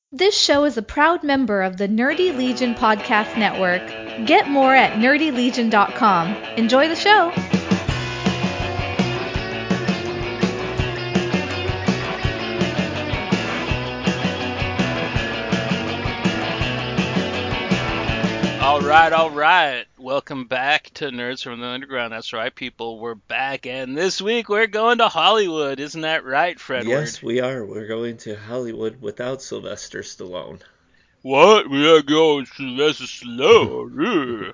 This show is a proud member of the Nerdy Legion Podcast Network. Get more at nerdylegion.com. Enjoy the show! All right. Welcome back to Nerds from the Underground. That's right, people. We're back, and this week we're going to Hollywood. Isn't that right, Fredward? Yes, we are. We're going to Hollywood without Sylvester Stallone. What? We are going Sylvester Stallone.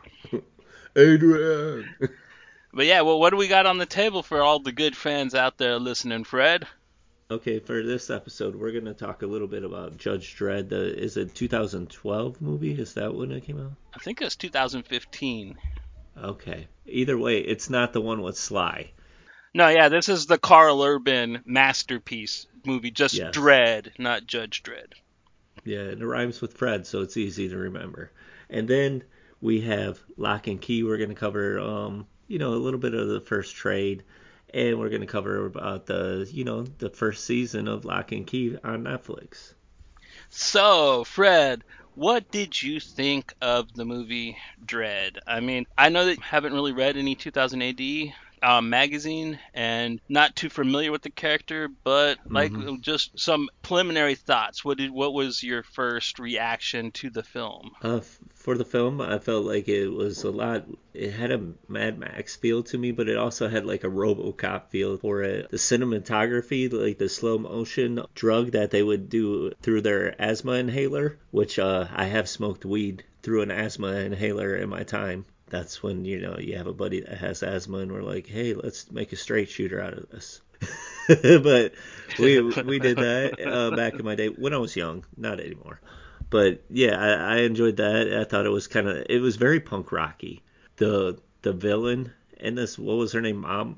Adrian! But yeah, well, what do we got on the table for all the good fans out there listening, Fred? Okay, for this episode, we're going to talk a little bit about Judge Dredd. Is it 2012 movie? Is that when it came out? I think it was 2015. Okay. Either way, it's not the one with Sly. No, yeah, this is the Carl Urban masterpiece movie, just Yes. Dredd, not Judge Dredd. Yeah, and it rhymes with Fred, so it's easy to remember. And then we have Lock and Key. We're going to cover, a little bit of the first trade, and we're going to cover about the first season of Lock and Key on Netflix. So, Fred, what did you think of the movie Dread? I mean, I know that you haven't really read any 2000 AD magazine and not too familiar with the character, but like hmm just some preliminary thoughts. What was your first reaction to the film? for the film, I felt like it was a lot. It had a Mad Max feel to me, but it also had like a RoboCop feel for it. The cinematography, like the slow motion drug that they would do through their asthma inhaler, which I have smoked weed through an asthma inhaler in my time. That's when you have a buddy that has asthma, and we're like, hey, let's make a straight shooter out of this. But we did that back in my day when I was young, not anymore. But yeah, I enjoyed that. I thought it was very punk rocky. The villain in this, what was her name?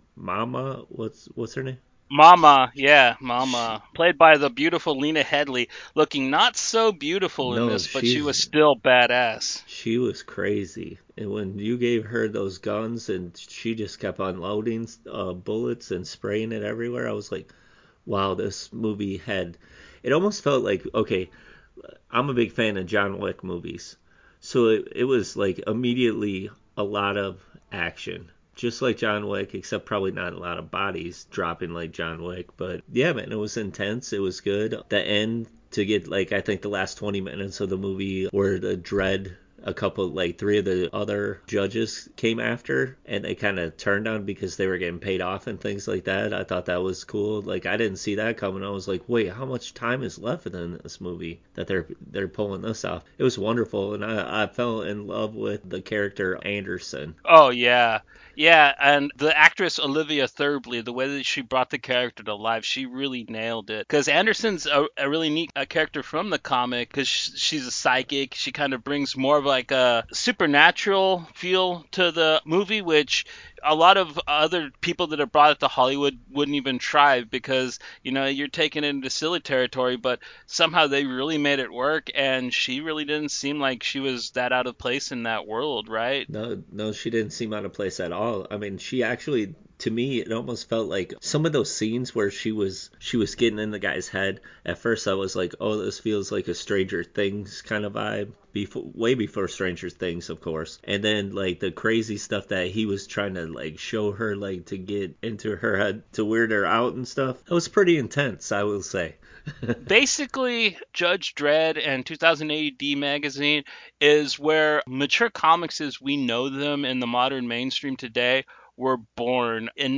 Mama? What's her name? Mama, yeah, She, Mama, played by the beautiful Lena Headey, looking not so beautiful in no, this, but she was still badass. she was crazy. And when you gave her those guns and she just kept unloading bullets and spraying it everywhere, I was like, wow, this movie had. It almost felt like, okay, I'm a big fan of John Wick movies. So it was like immediately a lot of action. Just like John Wick, except probably not a lot of bodies dropping like John Wick. But yeah, man, it was intense. It was good. The end to get like I think the last 20 minutes of the movie where the dread a couple like three of the other judges came after and they kind of turned on because they were getting paid off and things like that. I thought that was cool. Like I didn't see that coming. I was like, wait, how much time is left in this movie that they're pulling this off? It was wonderful, and I fell in love with the character Anderson. Oh yeah, yeah, and the actress Olivia Thirlby, the way that she brought the character to life, she really nailed it. Because Anderson's a really neat character from the comic, because she's a psychic. She kind of brings more of like a supernatural feel to the movie, which a lot of other people that have brought it to Hollywood wouldn't even try because you're taking it into silly territory, but somehow they really made it work, and she really didn't seem like she was that out of place in that world, right? No, no, she didn't seem out of place at all. I mean, she actually, to me, it almost felt like some of those scenes where she was getting in the guy's head. At first, I was like, oh, this feels like a Stranger Things kind of vibe. Way before Stranger Things, of course. And then like the crazy stuff that he was trying to like show her, like to get into her head to weird her out and stuff. It was pretty intense, I will say. Basically, Judge Dredd and 2000 AD magazine is where mature comics as we know them in the modern mainstream today were born. In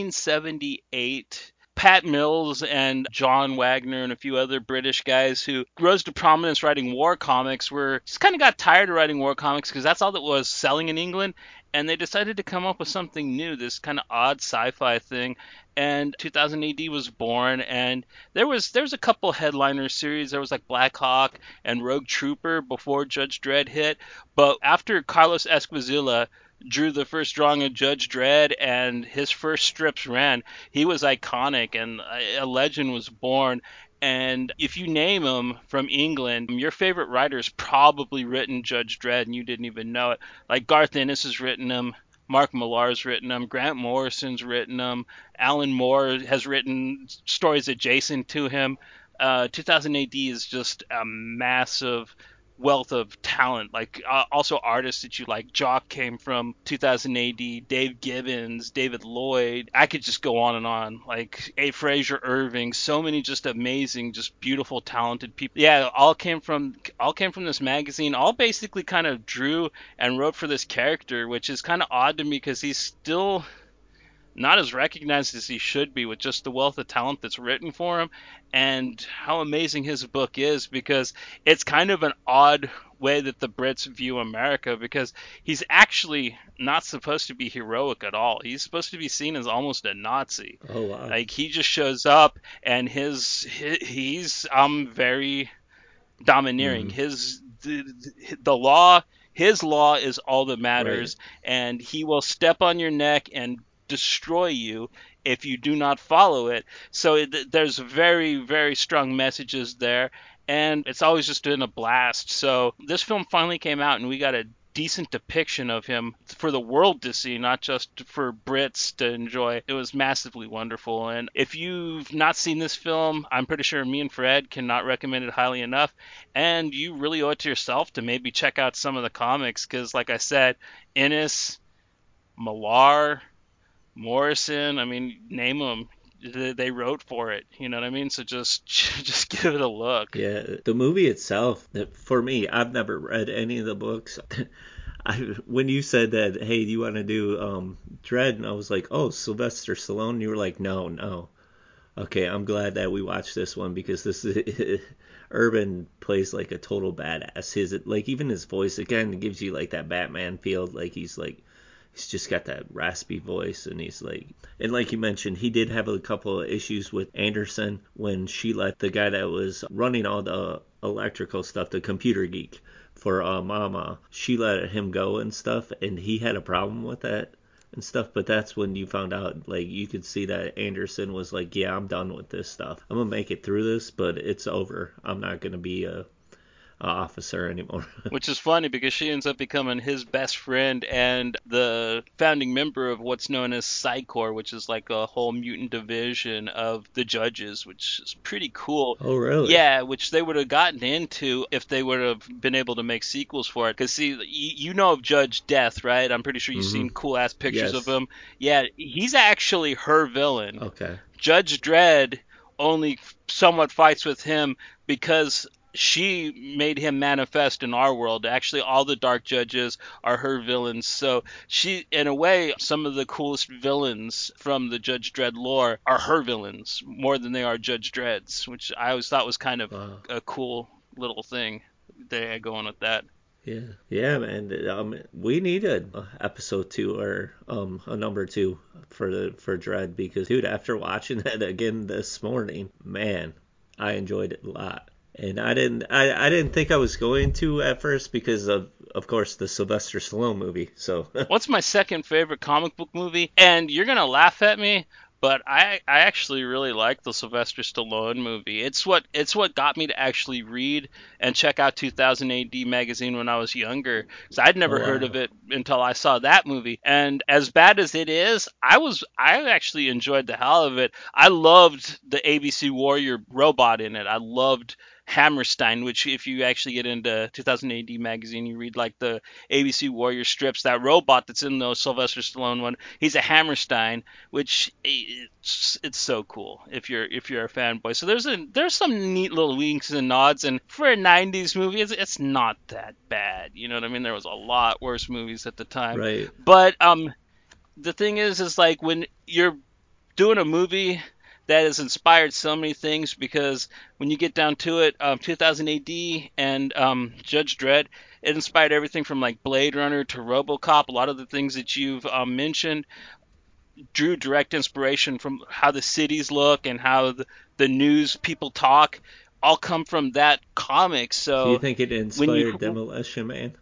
1978, Pat Mills and John Wagner and a few other British guys who rose to prominence writing war comics were just kind of got tired of writing war comics because that's all that was selling in England. And they decided to come up with something new, this kind of odd sci-fi thing. And 2000 AD was born, and there was a couple headliner series. There was like Black Hawk and Rogue Trooper before Judge Dredd hit, but after Carlos Esquizilla drew the first drawing of Judge Dredd and his first strips ran, he was iconic and a legend was born. And if you name him from England, your favorite writer's probably written Judge Dredd and you didn't even know it. Like Garth Ennis has written him, Mark Millar's written them, Grant Morrison's written them, Alan Moore has written stories adjacent to him. 2000 AD is just a massive wealth of talent. Like also artists that you like. Jock came from 2000 AD. Dave Gibbons, David Lloyd. I could just go on and on. Like A. Fraser Irving. So many just amazing, just beautiful, talented people. Yeah, all came from this magazine. All basically kind of drew and wrote for this character, which is kind of odd to me because he's still not as recognized as he should be with just the wealth of talent that's written for him and how amazing his book is, because it's kind of an odd way that the Brits view America, because he's actually not supposed to be heroic at all. He's supposed to be seen as almost a Nazi. Oh wow. Like he just shows up and he's very domineering. Mm, The law, his law is all that right. matters, and he will step on your neck and destroy you if you do not follow it. So there's very, very strong messages there, and it's always just been a blast. So this film finally came out, and we got a decent depiction of him for the world to see, not just for Brits to enjoy. It was massively wonderful. And if you've not seen this film, I'm pretty sure me and Fred cannot recommend it highly enough. And you really owe it to yourself to maybe check out some of the comics, because, like I said, Ennis, Millar, Morrison, I mean, name them. They wrote for it, you know what I mean? So just just give it a look. Yeah, the movie itself, for me, I've never read any of the books. When you said that, hey, do you want to do Dread? And I was like, oh, Sylvester Stallone. And you were like, no, no. Okay, I'm glad that we watched this one because this is Urban plays like a total badass. His like even his voice again gives you like that Batman feel. Like he's just got that raspy voice, and he's like, and like you mentioned, he did have a couple of issues with Anderson when she let the guy that was running all the electrical stuff, the computer geek for Mama, she let him go and stuff, and he had a problem with that and stuff. But that's when you found out, like, you could see that Anderson was like, yeah, I'm done with this stuff. I'm gonna make it through this, but it's over. I'm not gonna be a officer anymore. Which is funny because she ends up becoming his best friend and the founding member of what's known as Psi Corps, which is like a whole mutant division of the judges, which is pretty cool. Oh, really? Yeah, which they would have gotten into if they would have been able to make sequels for it. Because, see, you know of Judge Death, right? I'm pretty sure you've Mm-hmm. seen cool ass pictures of Yes. him. Yeah, he's actually her villain. Okay. Judge Dredd only somewhat fights with him because she made him manifest in our world. Actually, all the dark judges are her villains. So she, in a way, some of the coolest villains from the Judge Dredd lore are her villains more than they are Judge Dredd's, which I always thought was kind of Wow. a cool little thing. They had going with that. Yeah. Yeah, man. We need a episode 2 or a number 2 for Dread because, dude, after watching that again this morning, man, I enjoyed it a lot. And I didn't think I was going to at first because of course the Sylvester Stallone movie. So What's my second favorite comic book movie? And you're gonna laugh at me, but I actually really like the Sylvester Stallone movie. It's what got me to actually read and check out 2000 AD magazine when I was younger. Because I'd oh never heard of wow. it until I saw that movie. And as bad as it is, I actually enjoyed the hell of it. I loved the ABC Warrior robot in it. I loved Hammerstein, which if you actually get into 2000 AD magazine, you read like the ABC Warrior strips. That robot that's in the Sylvester Stallone one, he's a Hammerstein, which it's so cool if you're a fanboy. So there's some neat little winks and nods, and for a '90s movie, it's not that bad. You know what I mean? There was a lot worse movies at the time, Right. but the thing is like when you're doing a movie that has inspired so many things, because when you get down to it, 2000 AD and Judge Dredd, it inspired everything from like Blade Runner to RoboCop. A lot of the things that you've mentioned drew direct inspiration from how the cities look and how the news people talk, all come from that comic. Do you So think it when inspired you Demolition Man?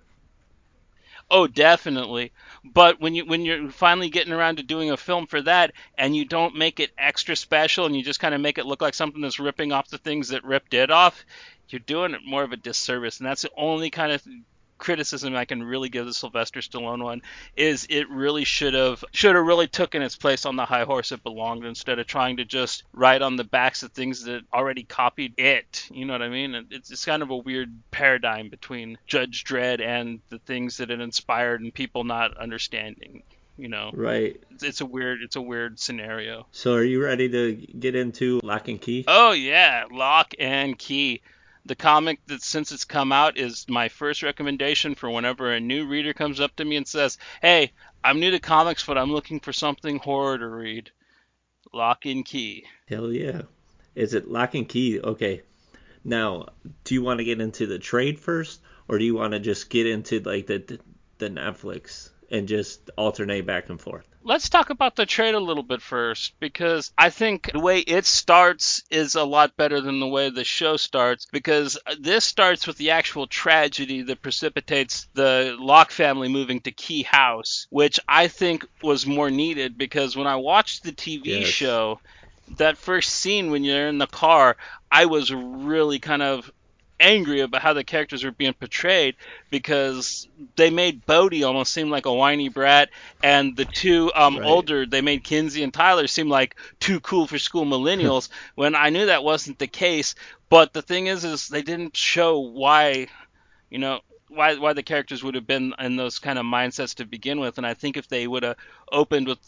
Oh, definitely. But when you're finally getting around to doing a film for that, and you don't make it extra special, and you just kind of make it look like something that's ripping off the things that ripped it off, you're doing it more of a disservice. And that's the only kind of criticism I can really give the Sylvester Stallone one is it really should have really taken its place on the high horse it belonged instead of trying to just ride on the backs of things that already copied it. You know what I mean? It's kind of a weird paradigm between Judge Dredd and the things that it inspired and people not understanding. You know, Right. it's a weird scenario. So are you ready to get into Lock and Key? Oh yeah, Lock and Key. The comic that since it's come out is my first recommendation for whenever a new reader comes up to me and says, "Hey, I'm new to comics, but I'm looking for something horror to read." Lock and Key. Hell yeah. Is it Lock and Key? Okay. Now, do you want to get into the trade first, or do you want to just get into like the Netflix and just alternate back and forth? Let's talk about the trade a little bit first, because I think the way it starts is a lot better than the way the show starts, because this starts with the actual tragedy that precipitates the Locke family moving to Key House, which I think was more needed, because when I watched the TV Yes. show, that first scene when you're in the car, I was really kind of angry about how the characters were being portrayed, because they made Bodhi almost seem like a whiny brat, and the two Right. older, they made Kinsey and Tyler seem like too cool for school millennials, when I knew that wasn't the case. But the thing is they didn't show why, you know, why the characters would have been in those kind of mindsets to begin with. And I think if they would have opened with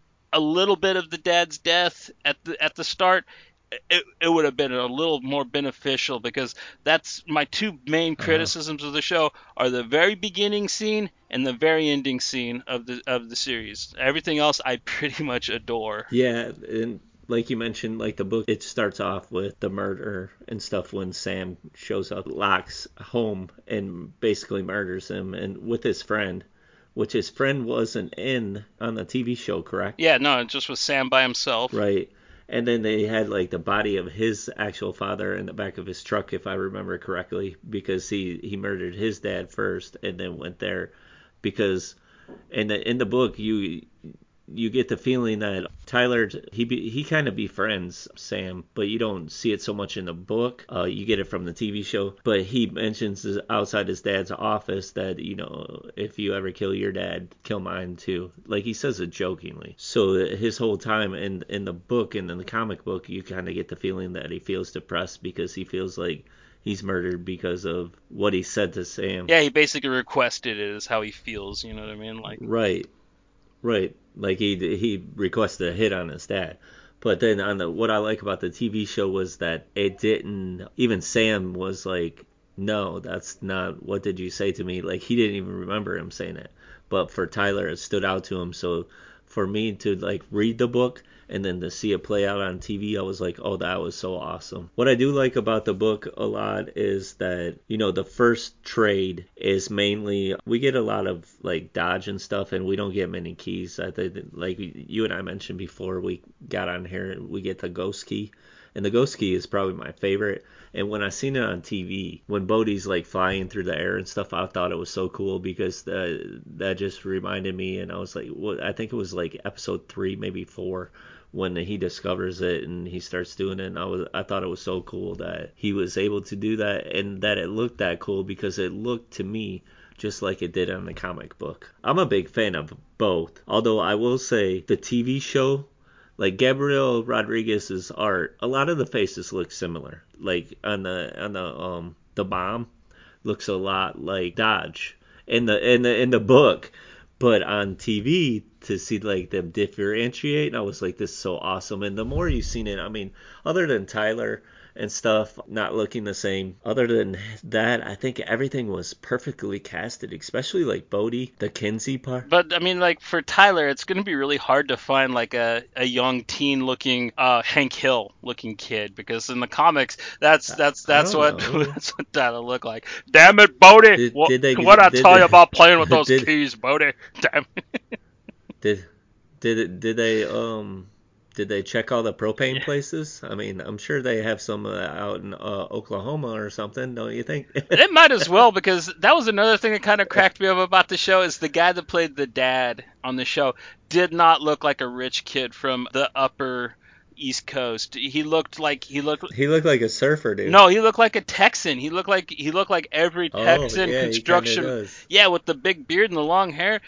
a little bit of the dad's death at the start, it would have been a little more beneficial, because that's my two main Uh-huh. criticisms of the show are the very beginning scene and the very ending scene of the series. Everything else I pretty much adore. Yeah, and like you mentioned, like the book, it starts off with the murder and stuff when Sam shows up, Locke's home, and basically murders him, and with his friend, which his friend wasn't in on the TV show, correct? Yeah, no, it just was Sam by himself. Right. And then they had like the body of his actual father in the back of his truck, if I remember correctly, because he murdered his dad first and then went there because in the book you get the feeling that Tyler he kind of befriends Sam, but you don't see it so much in the book. You get it from the TV show, but he mentions outside his dad's office that if you ever kill your dad, kill mine too. Like he says it jokingly. So his whole time in the book and in the comic book, you kind of get the feeling that he feels depressed because he feels like he's murdered because of what he said to Sam. Yeah, he basically requested it, is how he feels. You know what I mean? Like, Right. Right, like he requested a hit on his dad, but then what I like about the TV show was that it didn't. Even Sam was like, "No, that's not. What did you say to me?" Like he didn't even remember him saying it. But for Tyler, it stood out to him. So for me to like read the book and then to see it play out on TV, I was like, oh, that was so awesome. What I do like about the book a lot is that, the first trade is mainly, we get a lot of like dodge and stuff, and we don't get many keys. I think, like you and I mentioned before we got on here, we get the ghost key. And the ghost key is probably my favorite. And when I seen it on TV, when Bodhi's like flying through the air and stuff, I thought it was so cool because that just reminded me. And I was like, well, I think it was like episode 3, maybe 4, when he discovers it and he starts doing it. And I thought it was so cool that he was able to do that and that it looked that cool because it looked to me just like it did on the comic book. I'm a big fan of both. Although I will say the TV show, like Gabriel Rodriguez's art, a lot of the faces look similar. Like on the bomb looks a lot like Dodge in the book, but on TV to see like them differentiate, I was like, this is so awesome. And the more you've seen it, I mean, other than Tyler and stuff not looking the same, other than that, I think everything was perfectly casted, especially like Bodhi, the Kinsey part. but I mean, like for Tyler, it's going to be really hard to find like a young teen looking Hank Hill looking kid, because in the comics I that's don't what know. that's what Tyler looked like. Damn it, Bodie! Did they What I did tell you they, about playing with those did keys, Bodie? Damn. did did they check all the propane places? I mean, I'm sure they have some out in Oklahoma or something, don't you think? It might as well, because that was another thing that kind of cracked me up about the show, is the guy that played the dad on the show did not look like a rich kid from the upper East Coast. He looked like He looked like a surfer, dude. no, he looked like a Texan. He looked like every Oh, Texan yeah, he kind of construction. does. Yeah, with the big beard and the long hair.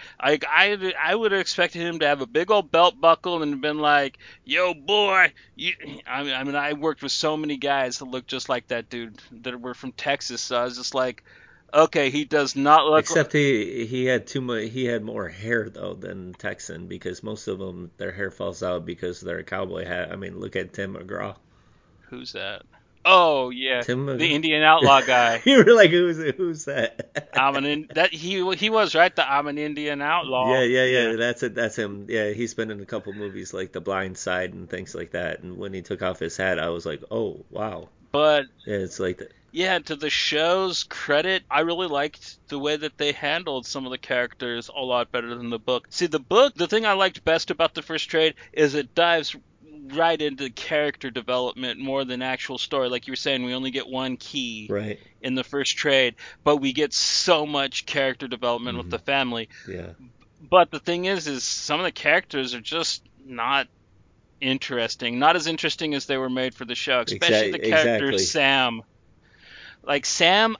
I would have expected him to have a big old belt buckle and been like, "Yo, boy." I mean, I worked with so many guys that looked just like that dude that were from Texas. So I was just like, okay, he does not look. Except he had too much. He had more hair though than Texan because most of them their hair falls out because they're a cowboy hat. I mean, look at Tim McGraw. Who's that? Oh yeah, Tim the McGraw. Indian outlaw guy. You were like, who's that? That he was right. I'm an Indian Yeah, outlaw. yeah, Yeah, yeah. That's it. That's him. Yeah, he's been in a couple movies like The Blind Side and things like that. And when he took off his hat, I was like, oh wow. but Yeah, it's like that. yeah, to the show's credit, I really liked the way that they handled some of the characters a lot better than the book. See, the book, the thing I liked best about the first trade is it dives right into character development more than actual story. Like you were saying, we only get one key Right. in the first trade, but we get so much character development with Hmm. the family. Yeah. But the thing is some of the characters are just not interesting. Not as interesting as they were made for the show, especially the character Exactly. Sam. Like Sam,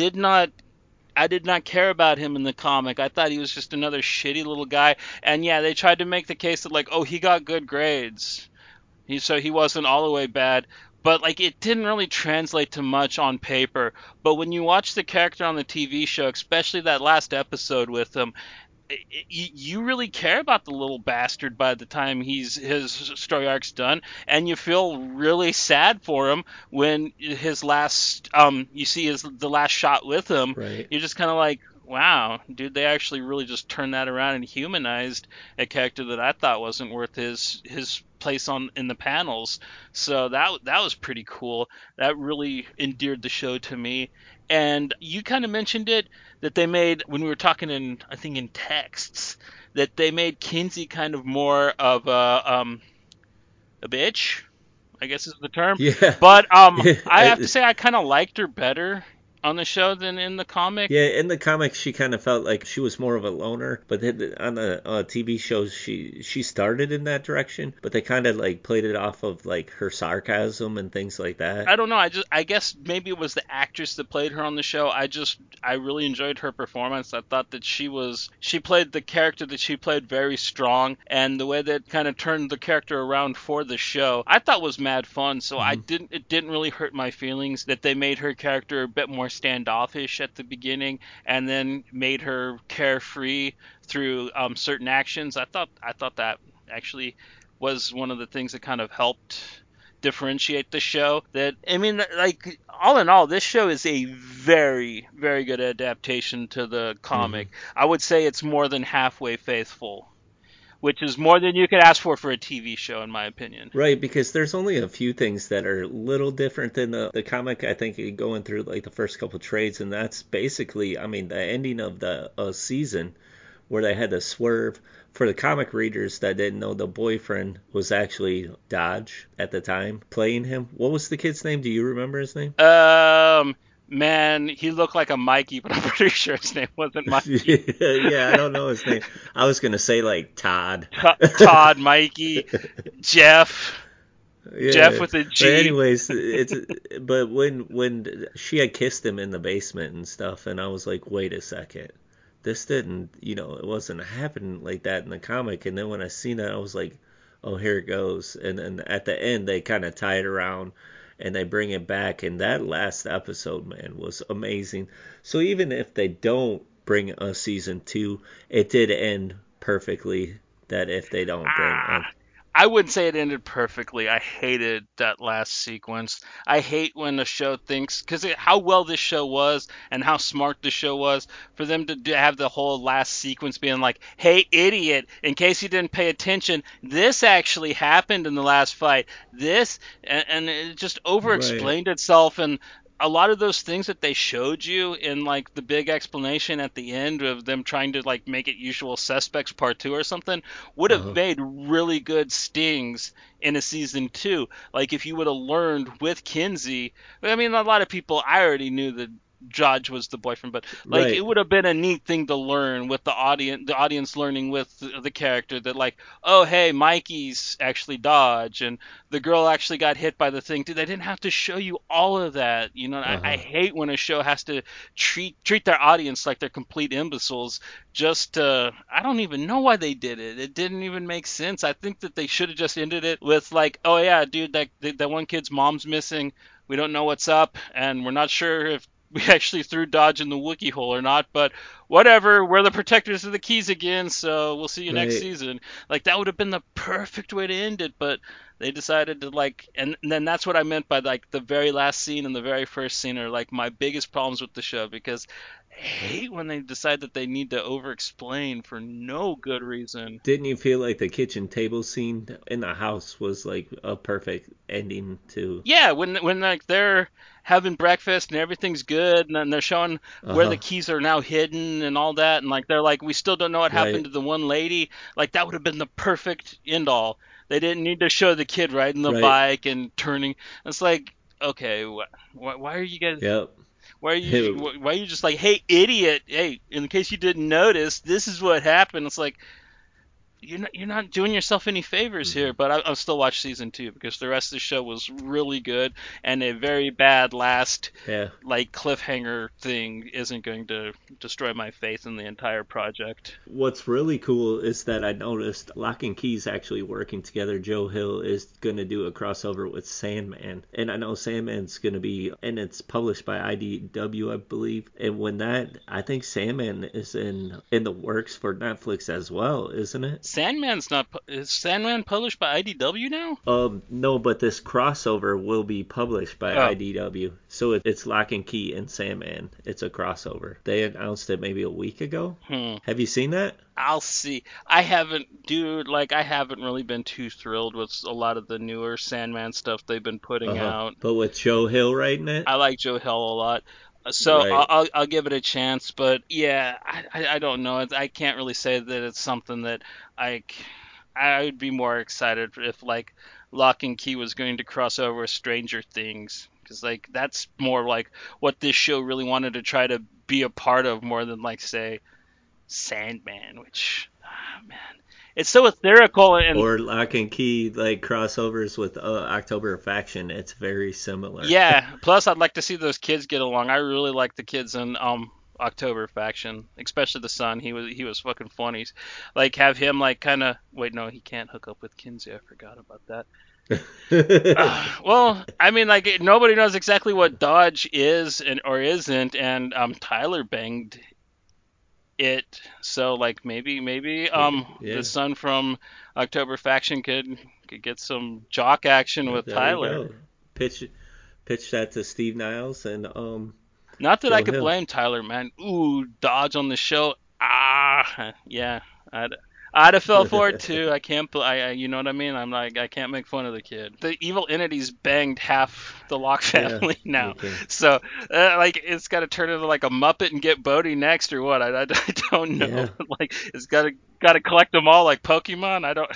I did not care about him in the comic. I thought he was just another shitty little guy. And yeah, they tried to make the case that like, oh, he got good grades. So he wasn't all the way bad. But like it didn't really translate to much on paper. But when you watch the character on the TV show, especially that last episode with him, you really care about the little bastard by the time his story arc's done, and you feel really sad for him when his last you see his the last shot with him. Right. You're just kind of like, wow, dude, they actually really just turned that around and humanized a character that I thought wasn't worth his place on in the panels. So that was pretty cool. That really endeared the show to me. And you kind of mentioned it that they made when we were talking in I think in texts that they made Kinsey kind of more of a bitch, I guess is the term. Yeah. But Yeah. I have to say I kind of liked her better on the show than in the comic. Yeah, in the comics, she kind of felt like she was more of a loner, but then on the TV shows, she started in that direction, but they kind of like played it off of like her sarcasm and things like that. I don't know. I guess maybe it was the actress that played her on the show. I really enjoyed her performance. I thought that she played the character that she played very strong, and the way that kind of turned the character around for the show, I thought was mad fun. So Hmm. it didn't really hurt my feelings that they made her character a bit more standoffish at the beginning, and then made her carefree through certain actions. I thought that actually was one of the things that kind of helped differentiate the show. That I mean, like all in all, this show is a very, very good adaptation to the Hmm. comic. I would say it's more than halfway faithful, which is more than you could ask for a TV show, in my opinion. Right, because there's only a few things that are a little different than the comic. I think going through like the first couple trades, and that's basically, I mean, the ending of the season where they had to swerve for the comic readers that didn't know the boyfriend was actually Dodge at the time playing him. What was the kid's name? Do you remember his name? Man, he looked like a Mikey, but I'm pretty sure his name wasn't Mikey. Yeah, I don't know his name. I was gonna say like Todd. Todd, Mikey, Jeff, Jeff Yeah, with a but G. anyways, it's but when she had kissed him in the basement and stuff, and I was like, wait a second, this didn't, it wasn't happening like that in the comic. And then when I seen that, I was like, oh, here it goes. And then at the end, they kind of tie it around and they bring it back. And that last episode, man, was amazing. So even if they don't bring a season two, it did end perfectly. That if they don't bring Ah, I wouldn't say it ended perfectly. I hated that last sequence. I hate when a show thinks, because how well this show was and how smart this show was, for them to have the whole last sequence being like, hey, idiot, in case you didn't pay attention, this actually happened in the last fight. And it just over right. explained itself. And a lot of those things that they showed you in like the big explanation at the end of them trying to like make it Usual Suspects Part 2 or something would have Uh, made really good stings in a season two. Like if you would have learned with Kinsey. I mean, a lot of people I already knew Judge was the boyfriend, but like it Right. would have been a neat thing to learn with the audience learning with the character that like, oh hey, Mikey's actually Dodge, and the girl actually got hit by the thing. Dude, they didn't have to show you all of that. You know, I Uh-huh. hate when a show has to treat their audience like they're complete imbeciles. Just I don't even know why they did it. It didn't even make sense. I think that they should have just ended it with like, oh yeah, dude, that one kid's mom's missing. We don't know what's up, and we're not sure if we actually threw Dodge in the Wookiee hole or not, but whatever. We're the protectors of the keys again, so we'll see you next Right. season. Like that would have been the perfect way to end it, but they decided to like, and then that's what I meant by like the very last scene and the very first scene are like my biggest problems with the show because I hate when they decide that they need to over-explain for no good reason. Didn't you feel like the kitchen table scene in the house was like a perfect ending to? Yeah, when like they're having breakfast and everything's good, and then they're showing where the Uh-huh. keys are now hidden and all that, and like they're like, we still don't know what happened Right. to the one lady. Like that would have been the perfect end all. They didn't need to show the kid riding the Right. bike and turning. It's like, okay, why are you guys? Yep. Why are you just like, hey idiot, hey, in case you didn't notice, this is what happened. It's like you're not doing yourself any favors here, Mhm. but I'll still watch season two because the rest of the show was really good, and a very bad last Yeah. like cliffhanger thing isn't going to destroy my faith in the entire project. What's really cool is that I noticed Lock and Key's actually working together. Joe Hill is going to do a crossover with Sandman. And I know Sandman's going to be, and it's published by IDW, I believe. And when that, I think Sandman is in the works for Netflix as well, isn't it? Sandman's not is Sandman published by IDW now? No, but this crossover will be published by Oh, IDW. So it's Lock and Key and Sandman. It's a crossover. They announced it maybe a week ago. hmm. Have you seen that? I'll see. I haven't, dude. Like I haven't really been too thrilled with a lot of the newer Sandman stuff they've been putting Uh-huh. out. But with Joe Hill writing it? I like Joe Hill a lot, so Right. I'll give it a chance. But yeah, I don't know. I can't really say that it's something that I I would be more excited if like Lock and Key was going to cross over with Stranger Things, because like that's more like what this show really wanted to try to be a part of more than like say Sandman, which man, it's so ethereal and Or Lock and Key like crossovers with October Faction. It's very similar. yeah. Plus, I'd like to see those kids get along. I really like the kids in October faction, especially the son. He was fucking funny. Like have him like kind of wait no he can't hook up with Kinsey. I forgot about that. Well, I mean like nobody knows exactly what Dodge is and or isn't, and Tyler banged it, so like maybe the Yeah. son from October faction could get some jock action with There you Tyler. go. Pitch pitch that to Steve Niles and Not that I Joe could Hill. blame Tyler, man. Ooh, Dodge on the show. Yeah, I'd I'd have fell for it too. I can't. You know what I mean? I'm like, I can't make fun of the kid. The evil entities banged half the Locke Yeah, family they now, can. so like it's got to turn into like a Muppet and get Bodhi next or what? I don't know. Yeah. Like it's got to collect them all like Pokemon. I don't.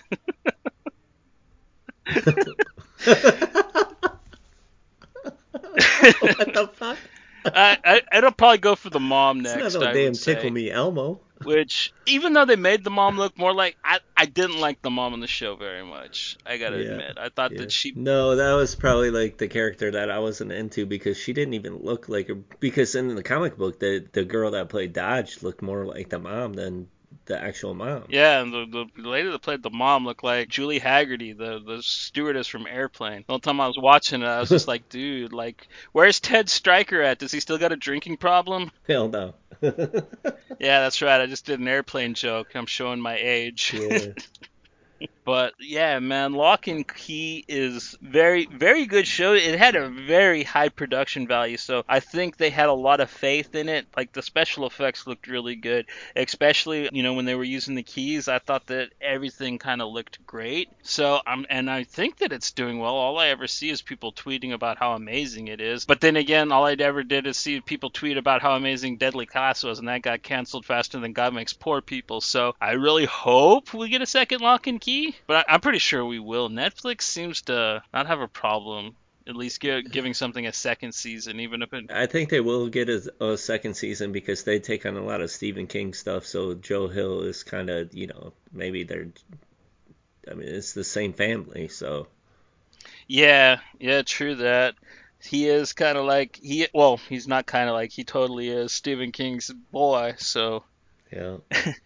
What the fuck? It'll probably go for the mom It's not next. no I would damn Tickle say. Me Elmo. Which, even though they made the mom look more like, I didn't like the mom on the show very much. I gotta Yeah. admit, I thought Yeah. that she, No, that was probably like the character that I wasn't into because she didn't even look like her. Because in the comic book, the girl that played Dodge looked more like the mom than the actual mom. yeah, and the lady that played the mom looked like Julie Haggerty, the stewardess from Airplane. The whole time I was watching it, I was just like, dude, like, where's Ted Stryker at? Does he still got a drinking problem? Hell no. Yeah, that's right. I just did an airplane joke. I'm showing my age. Yeah. But yeah, man, Lock and Key is very, very good show. It had a very high production value, so I think they had a lot of faith in it. Like the special effects looked really good, especially when they were using the keys. I thought that everything kind of looked great. So and I think that it's doing well. All I ever see is people tweeting about how amazing it is. But then again, all I ever did is see people tweet about how amazing Deadly Class was, and that got canceled faster than God Makes Poor People. So I really hope we get a second Lock and Key, but I'm pretty sure we will. Netflix seems to not have a problem at least giving something a second season, even if it. I think they will get a second season because they take on a lot of Stephen King stuff. So Joe Hill is kind of, maybe I mean, it's the same family. So, Yeah, yeah, true that. He is kind of like he's not kind of like, he totally is Stephen King's boy. So, yeah.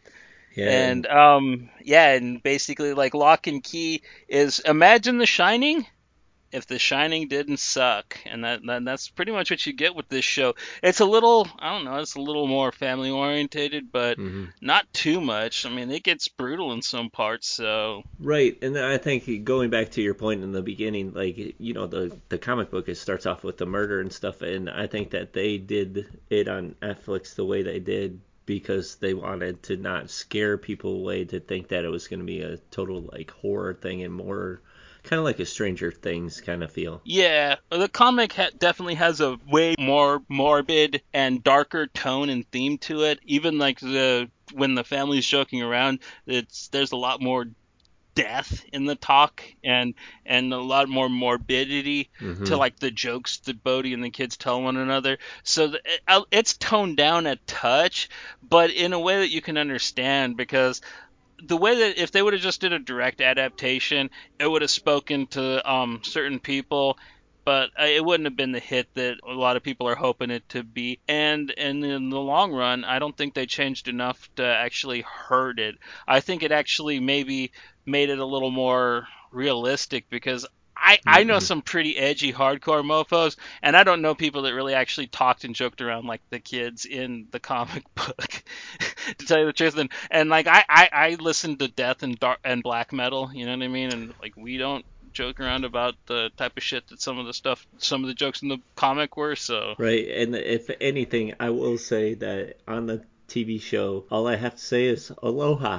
Yeah. and yeah, and basically like Lock and Key is, imagine The Shining if The Shining didn't suck, and that's pretty much what you get with this show. It's a little, I don't know, it's a little more family orientated, but hmm not too much. I mean, it gets brutal in some parts, so. Right, and I think going back to your point in the beginning, like the comic book, it starts off with the murder and stuff, and I think that they did it on Netflix the way they did because they wanted to not scare people away to think that it was going to be a total like horror thing and more kind of like a Stranger Things kind of feel. Yeah, the comic definitely has a way more morbid and darker tone and theme to it. Even like when the family's joking around, there's a lot more death in the talk, and a lot more morbidity to hmm like the jokes that Bodhi and the kids tell one another. So it's toned down a touch, but in a way that you can understand, because the way that if they would have just did a direct adaptation, it would have spoken to certain people, but it wouldn't have been the hit that a lot of people are hoping it to be. And in the long run, I don't think they changed enough to actually hurt it. I think it actually maybe made it a little more realistic, because I know hmm some pretty edgy hardcore mofos, and I don't know people that really actually talked and joked around like the kids in the comic book. To tell you the truth, and like I listen to death and dark and black metal, you know what I mean, and like we don't joke around about the type of shit that some of the jokes in the comic were. So, Right, and if anything, I will say that on the TV show, all I have to say is aloha.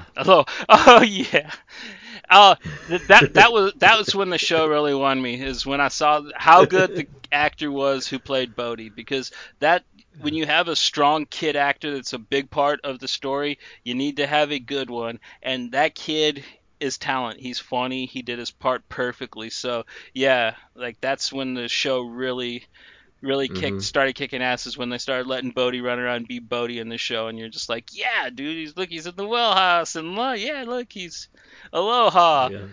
oh yeah. Oh, that was when the show really won me, is when I saw how good the actor was who played Bodhi, because that when you have a strong kid actor that's a big part of the story, you need to have a good one, and that kid is talent. He's funny. He did his part perfectly. So yeah, like that's when the show really hmm started kicking asses, when they started letting Bodhi run around and be Bodhi in the show, and you're just like, yeah, dude, he's in the well house, and yeah, look, he's aloha. Yeah,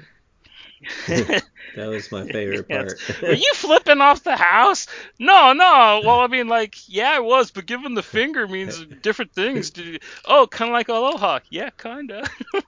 that was my favorite Yes. part. Were you flipping off the house? No, no. Well, I mean, like, yeah, I was, but giving the finger means different things. Oh, kind of like aloha. Yeah, kinda.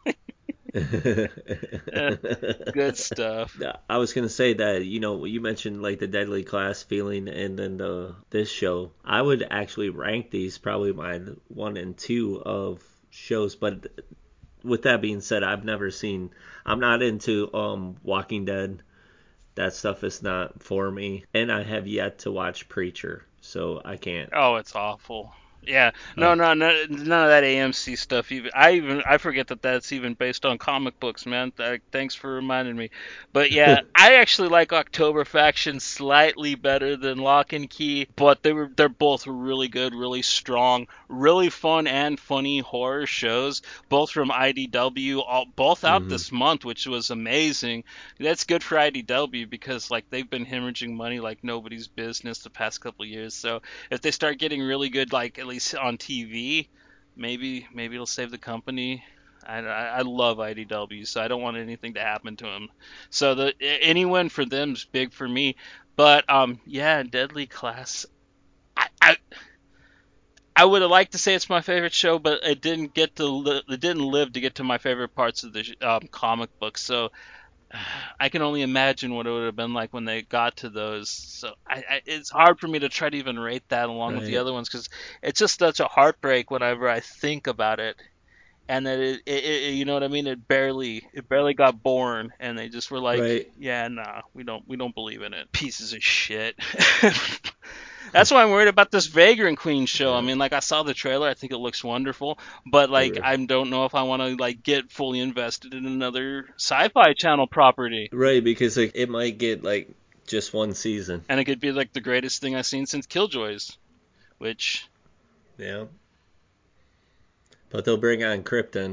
Eh, good stuff. I was gonna say that you mentioned like the Deadly Class feeling, and then this show. I would actually rank these probably my one and two of shows. But with that being said, I've never seen. I'm not into Walking Dead. That stuff is not for me, and I have yet to watch Preacher, so I can't. Oh, it's awful. Yeah, no, Uh, no, no, none of that AMC stuff. I forget that that's even based on comic books, man. Thanks for reminding me. But yeah, I actually like October Faction slightly better than Lock and Key, but they're both really good, really strong, really fun and funny horror shows. Both from IDW, both out hmm this month, which was amazing. That's good for IDW, because like they've been hemorrhaging money like nobody's business the past couple years. So if they start getting really good, like at least on TV, maybe it'll save the company. I love IDW, so I don't want anything to happen to them. So any win for them is big for me. But yeah, Deadly Class. I, I I would have liked to say it's my favorite show, but it didn't live to get to my favorite parts of the comic book. So I can only imagine what it would have been like when they got to those. So it's hard for me to try to even rate that along with the right, other ones, because it's just such a heartbreak whenever I think about it. And that you know what I mean? It barely got born, and they just were like, right. yeah, nah, we don't believe in it. Pieces of shit. That's why I'm worried about this Vagrant Queen show. I Yeah, mean, like I saw the trailer, I think it looks wonderful, but it like I don't know if I want to like get fully invested in another Sci-Fi Channel property. right, because like, it might get like just one season. And it could be like the greatest thing I've seen since Killjoys, which Yeah, but they'll bring on Krypton.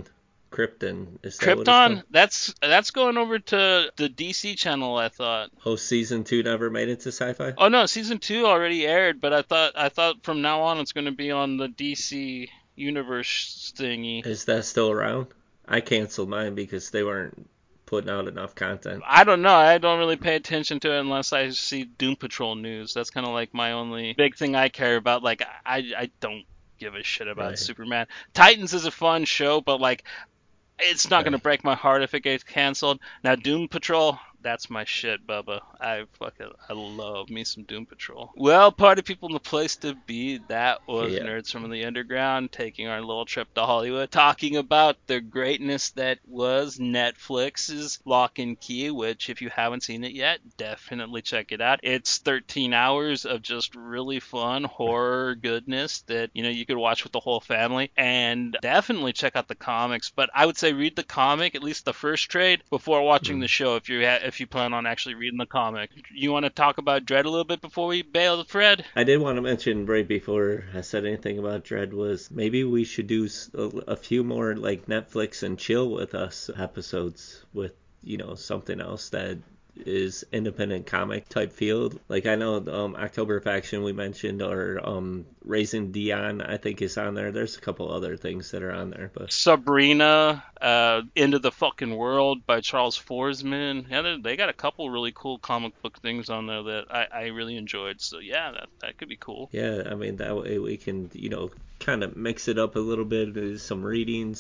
Krypton. Is that what it's Krypton, called? that's going over to the DC channel, I thought. Oh, season 2 never made it to Sci-Fi? Oh no, season 2 already aired, but I thought from now on it's going to be on the DC universe thingy. Is that still around? I canceled mine because they weren't putting out enough content. I don't know. I don't really pay attention to it unless I see Doom Patrol news. That's kind of like my only big thing I care about. Like I don't give a shit about Right, Superman. Titans is a fun show, but like it's not gonna right. break my heart if it gets canceled. Now Doom Patrol, that's my shit, Bubba. I love me some Doom Patrol. Well, party people in the place to be. That was Yeah. Nerds from the Underground taking our little trip to Hollywood, talking about the greatness that was Netflix's Lock and Key. Which, if you haven't seen it yet, definitely check it out. It's 13 hours of just really fun horror goodness that you could watch with the whole family, and definitely check out the comics. But I would say read the comic, at least the first trade, before watching the Mm. show if you plan on actually reading the comic. You want to talk about Dread a little bit before we bail, Fred? I did want to mention right before I said anything about Dread was maybe we should do a few more like Netflix and chill with us episodes with something else that is independent comic type field. Like I know October Faction we mentioned or Raising Dion I think is on there. There's a couple other things that are on there, but Sabrina, Into the Fucking World by Charles Forsman. Yeah, they got a couple really cool comic book things on there that I really enjoyed. So yeah, that could be cool. yeah, I mean that way we can kind of mix it up a little bit. Some reading,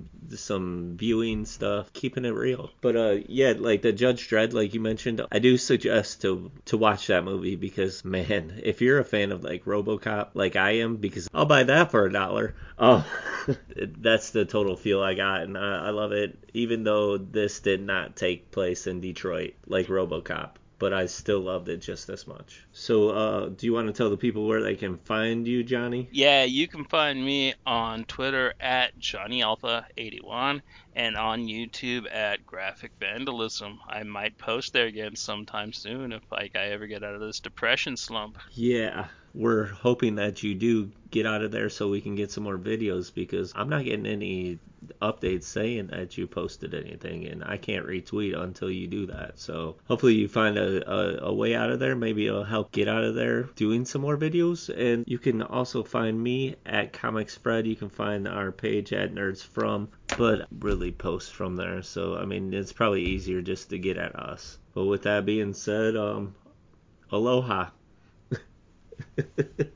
some viewing stuff, keeping it real. But yeah, like the Judge Dredd, like you mentioned, I do suggest to watch that movie because man, if you're a fan of like RoboCop, like I am, because I'll buy that for $1. Oh, that's the total feel I got, and I love it. Even though this did not take place in Detroit like RoboCop, but I still loved it just as much. So, do you want to tell the people where they can find you, Johnny? Yeah, you can find me on Twitter at JohnnyAlpha81 and on YouTube at Graphic Vandalism. I might post there again sometime soon if I ever get out of this depression slump. Yeah, we're hoping that you do get out of there so we can get some more videos because I'm not getting any updates saying that you posted anything and I can't retweet until you do that. So hopefully you find a way out of there. Maybe it'll help get out of there doing some more videos. And you can also find me at Comics Fred. You can find our page at Nerds From, but really post from there. So I mean it's probably easier just to get at us. But with that being said, aloha.